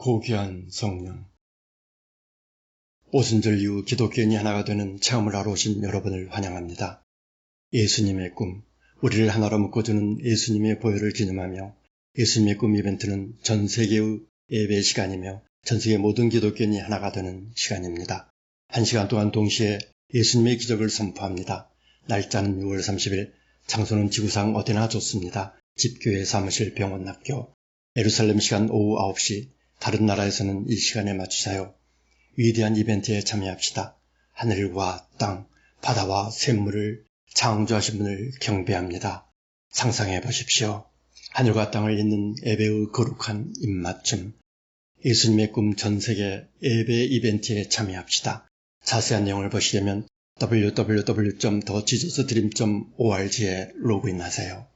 고귀한 성령, 오순절 이후 기독교인이 하나가 되는 체험을 하러 오신 여러분을 환영합니다. 예수님의 꿈, 우리를 하나로 묶어주는 예수님의 보혈을 기념하며 예수님의 꿈 이벤트는 전 세계의 예배 시간이며 전 세계 모든 기독교인이 하나가 되는 시간입니다. 1시간 동안 동시에 예수님의 기적을 선포합니다. 날짜는 6월 30일, 장소는 지구상 어디나 좋습니다. 집, 교회, 사무실, 병원, 학교. 예루살렘 시간 오후 9시, 다른 나라에서는 이 시간에 맞추자요. 위대한 이벤트에 참여합시다. 하늘과 땅, 바다와 샘물을 창조하신 분을 경배합니다. 상상해 보십시오. 하늘과 땅을 잇는 예배의 거룩한 입맞춤. 예수님의 꿈 전세계 예배 이벤트에 참여합시다. 자세한 내용을 보시려면 www.thejesusdream.org에 로그인하세요.